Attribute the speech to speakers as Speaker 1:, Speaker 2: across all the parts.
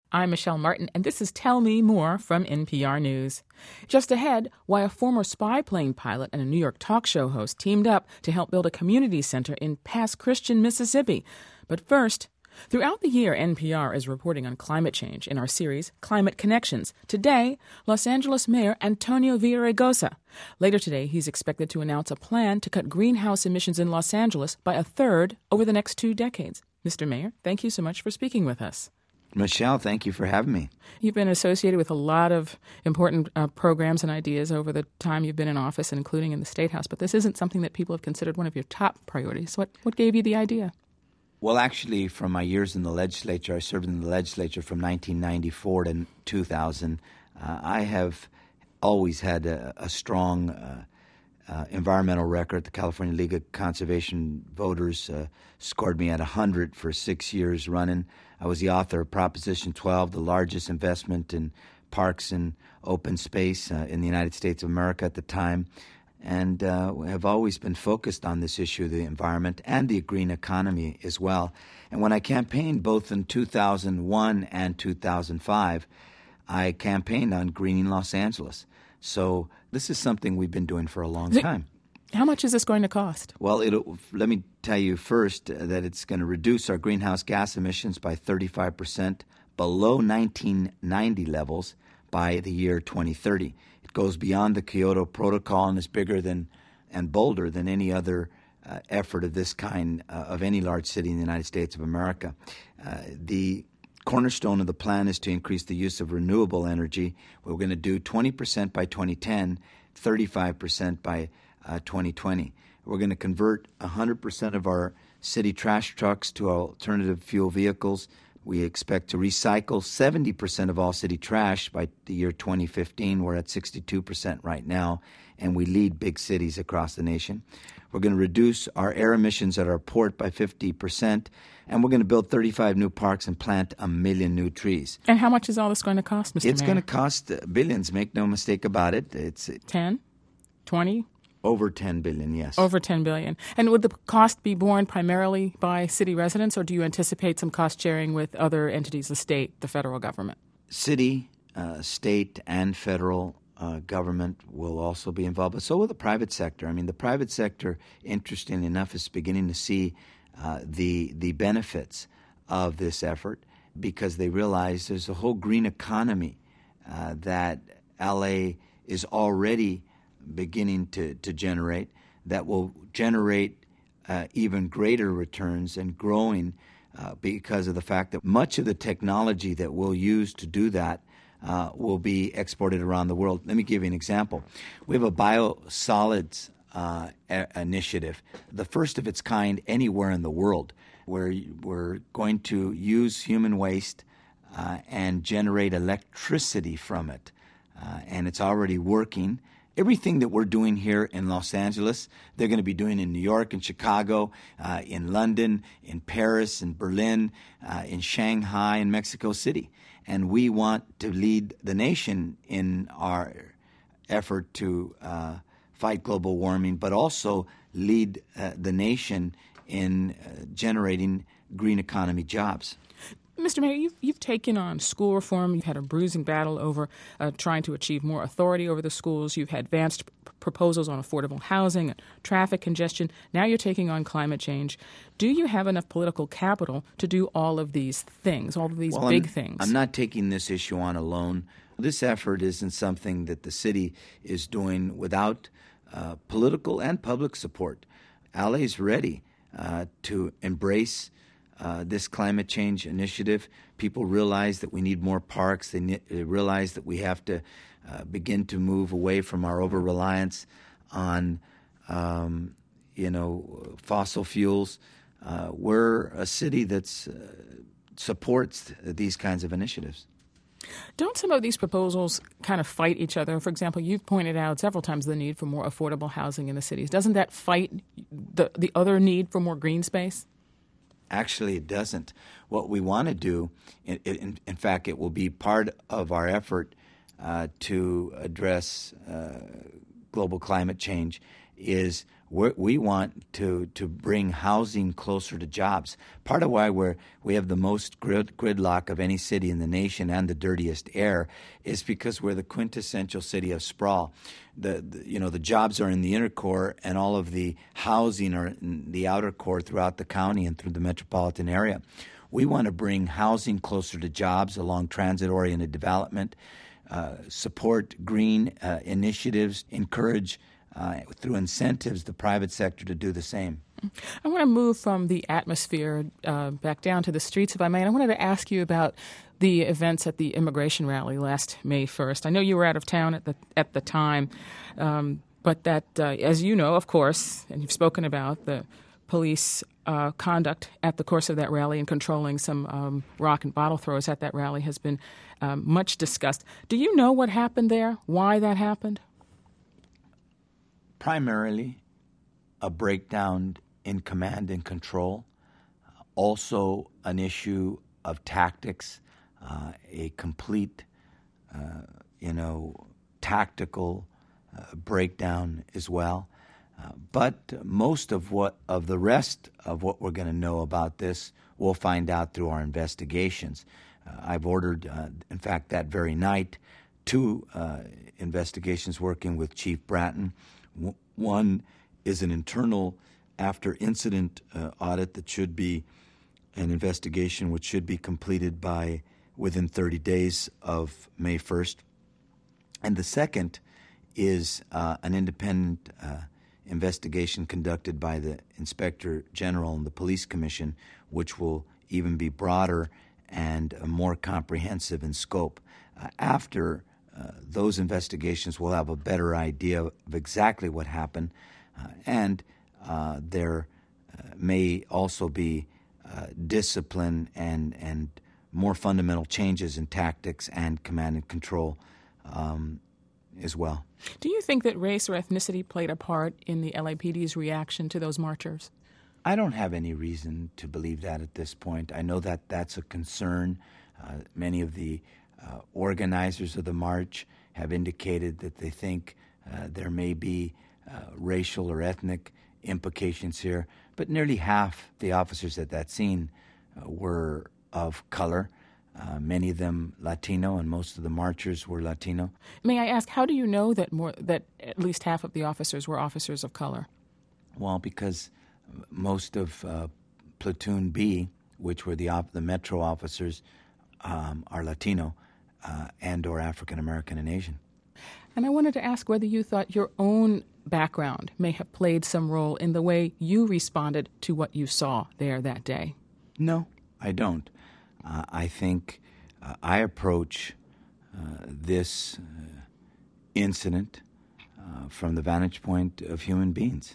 Speaker 1: I'm Michelle Martin, and this is Tell Me More from NPR News. Just ahead, why a former spy plane pilot and a New York talk show host teamed up to help build a community center in Pass Christian, Mississippi. But first, throughout the year, NPR is reporting on climate change in our series, Climate Connections. Today, Los Angeles Mayor Antonio Villaraigosa. Later today, he's expected to announce a plan to cut greenhouse emissions in Los Angeles by a third over the next 2 decades. Mr. Mayor, thank you so much for speaking with us.
Speaker 2: Michelle, thank you for having me.
Speaker 1: You've been associated with a lot of important programs and ideas over the time you've been in office, including in the State House, but this isn't something that people have considered one of your top priorities. What gave you the idea?
Speaker 2: Well, actually, from my years in the legislature, I served in the legislature from 1994 to 2000. I have always had a strong environmental record. The California League of Conservation Voters scored me at 100 for 6 years running. I was the author of Proposition 12, the largest investment in parks and open space in the United States of America at the time, and have always been focused on this issue of the environment and the green economy as well. And when I campaigned both in 2001 and 2005, I campaigned on greening Los Angeles. So this is something we've been doing for a long time.
Speaker 1: How much is this going to cost?
Speaker 2: Well, let me tell you first that it's going to reduce our greenhouse gas emissions by 35% below 1990 levels by the year 2030. It goes beyond the Kyoto Protocol and is bigger than and bolder than any other effort of this kind of any large city in the United States of America. The cornerstone of the plan is to increase the use of renewable energy. We're going to do 20% by 2010, 35% by 2020. We're going to convert 100% of our city trash trucks to alternative fuel vehicles. We expect to recycle 70% of all city trash by the year 2015. We're at 62% right now, and we lead big cities across the nation. We're going to reduce our air emissions at our port by 50%, and we're going to build 35 new parks and plant 1 million new trees.
Speaker 1: And how much is all this going to cost, Mr. Mayor?
Speaker 2: It's going to cost billions, make no mistake about it. It's
Speaker 1: 10? 20?
Speaker 2: Over $10 billion, yes.
Speaker 1: Over $10 billion. And would the cost be borne primarily by city residents, or do you anticipate some cost sharing with other entities, the state, the federal government?
Speaker 2: City, state, and federal government will also be involved, but so will the private sector. I mean, the private sector, interestingly enough, is beginning to see the benefits of this effort because they realize there's a whole green economy that LA is already beginning to generate that will generate even greater returns and growing because of the fact that much of the technology that we'll use to do that will be exported around the world. Let me give you an example. We have a biosolids initiative, the first of its kind anywhere in the world, where we're going to use human waste and generate electricity from it. And it's already working. Everything that we're doing here in Los Angeles, they're going to be doing in New York and Chicago, in London, in Paris, in Berlin, in Shanghai, and Mexico City. And we want to lead the nation in our effort to fight global warming, but also lead the nation in generating green economy jobs.
Speaker 1: Mr. Mayor, you've taken on school reform. You've had a bruising battle over trying to achieve more authority over the schools. You've had advanced proposals on affordable housing and traffic congestion. Now you're taking on climate change. Do you have enough political capital to do all of these things, all of these big things?
Speaker 2: I'm not taking this issue on alone. This effort isn't something that the city is doing without political and public support. LA is ready to embrace this climate change initiative. People realize that we need more parks. They realize that we have to begin to move away from our over-reliance on, fossil fuels. We're a city that supports these kinds of initiatives.
Speaker 1: Don't some of these proposals kind of fight each other? For example, you've pointed out several times the need for more affordable housing in the cities. Doesn't that fight the other need for more green space?
Speaker 2: Actually, it doesn't. What we want to do, in fact, it will be part of our effort to address global climate change, is We want to bring housing closer to jobs. Part of why we have the most gridlock of any city in the nation and the dirtiest air is because we're the quintessential city of sprawl. The jobs are in the inner core, and all of the housing are in the outer core throughout the county and through the metropolitan area. We want to bring housing closer to jobs along transit-oriented development, support green initiatives, encourage through incentives the private sector to do the same.
Speaker 1: I want to move from the atmosphere back down to the streets, if I may. And I wanted to ask you about the events at the immigration rally last May 1st. I know you were out of town at the time, but that, as you know, of course, and you've spoken about the police conduct at the course of that rally and controlling some rock and bottle throws at that rally has been much discussed. Do you know what happened there? Why that happened?
Speaker 2: Primarily a breakdown in command and control, also an issue of tactics, a complete, tactical breakdown as well. But most of the rest of what we're going to know about this, we'll find out through our investigations. I've ordered, in fact, that very night, 2 investigations working with Chief Bratton. One is an internal after-incident audit that should be an investigation which should be completed by within 30 days of May 1st. And the second is an independent investigation conducted by the Inspector General and the Police Commission, which will even be broader and more comprehensive in scope. After those investigations, will have a better idea of exactly what happened, and there may also be discipline and more fundamental changes in tactics and command and control as well.
Speaker 1: Do you think that race or ethnicity played a part in the LAPD's reaction to those marchers?
Speaker 2: I don't have any reason to believe that at this point. I know that that's a concern. Many of the organizers of the march have indicated that they think there may be racial or ethnic implications here, but nearly half the officers at that scene were of color, many of them Latino, and most of the marchers were Latino.
Speaker 1: May I ask, how do you know that at least half of the officers were officers of color?
Speaker 2: Well, because most of Platoon B, which were the Metro officers, are Latino and or African American and Asian.
Speaker 1: And I wanted to ask whether you thought your own background may have played some role in the way you responded to what you saw there that day.
Speaker 2: No, I don't. I think I approach this incident from the vantage point of human beings.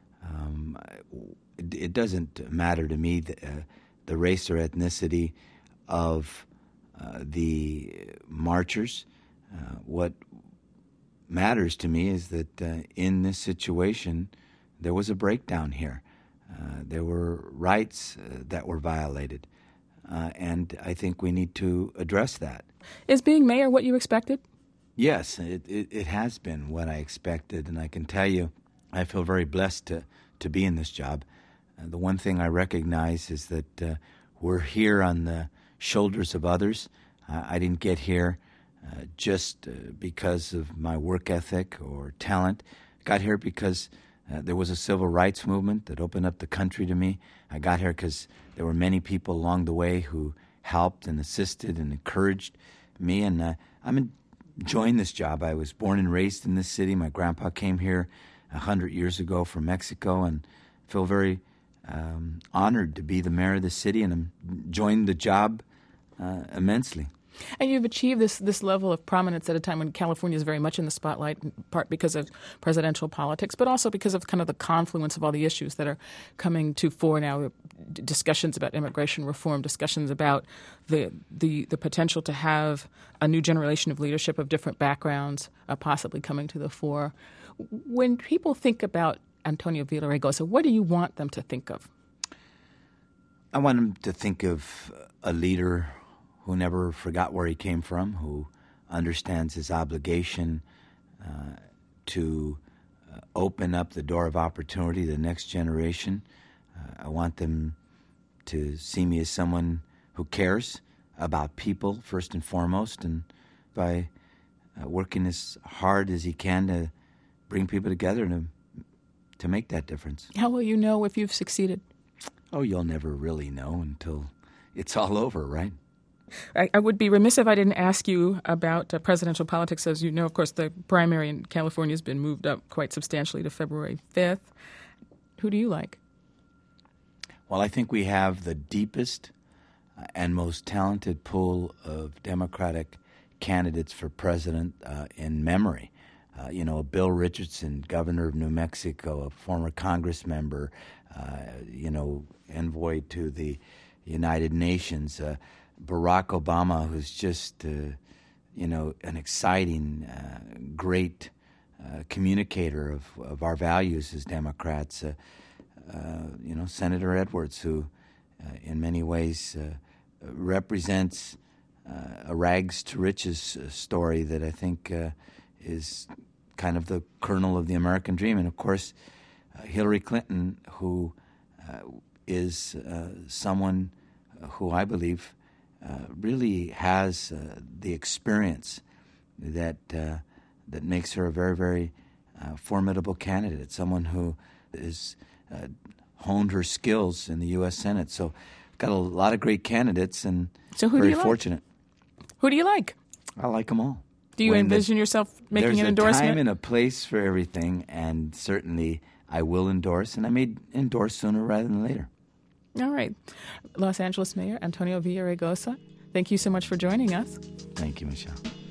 Speaker 2: It doesn't matter to me the race or ethnicity of the marchers. What matters to me is that in this situation, there was a breakdown here. There were rights that were violated, and I think we need to address that.
Speaker 1: Is being mayor what you expected?
Speaker 2: Yes, it has been what I expected, and I can tell you I feel very blessed to be in this job. The one thing I recognize is that we're here on the shoulders of others. I didn't get here just because of my work ethic or talent. I got here because there was a civil rights movement that opened up the country to me. I got here because there were many people along the way who helped and assisted and encouraged me, and I'm enjoying this job. I was born and raised in this city. My grandpa came here 100 years ago from Mexico, and I feel very honored to be the mayor of the city, and I'm enjoying the job immensely.
Speaker 1: And you've achieved this level of prominence at a time when California is very much in the spotlight, in part because of presidential politics, but also because of kind of the confluence of all the issues that are coming to fore now, discussions about immigration reform, discussions about the potential to have a new generation of leadership of different backgrounds possibly coming to the fore. When people think about Antonio Villaraigosa, what do you want them to think of?
Speaker 2: I want them to think of a leader who never forgot where he came from, who understands his obligation to open up the door of opportunity to the next generation. I want them to see me as someone who cares about people first and foremost, and by working as hard as he can to bring people together to make that difference.
Speaker 1: How will you know if you've succeeded?
Speaker 2: Oh, you'll never really know until it's all over, right?
Speaker 1: I would be remiss if I didn't ask you about presidential politics. As you know, of course, the primary in California has been moved up quite substantially to February 5th. Who do you like?
Speaker 2: Well, I think we have the deepest and most talented pool of Democratic candidates for president in memory. Bill Richardson, governor of New Mexico, a former Congress member, envoy to the United Nations, Barack Obama, who's just, an exciting, great communicator of our values as Democrats. Senator Edwards, who in many ways represents a rags to riches story that I think is kind of the kernel of the American dream. And, of course, Hillary Clinton, who is someone who I believe really has the experience that makes her a very, very formidable candidate, someone who is honed her skills in the U.S. Senate. So got a lot of great candidates, and
Speaker 1: so who
Speaker 2: very
Speaker 1: do you
Speaker 2: fortunate.
Speaker 1: Like? Who do you like?
Speaker 2: I like them all.
Speaker 1: Do you envision yourself making an endorsement?
Speaker 2: There's a time and a place for everything, and certainly I will endorse, and I may endorse sooner rather than later.
Speaker 1: All right. Los Angeles Mayor Antonio Villaraigosa, thank you so much for joining us.
Speaker 2: Thank you, Michelle.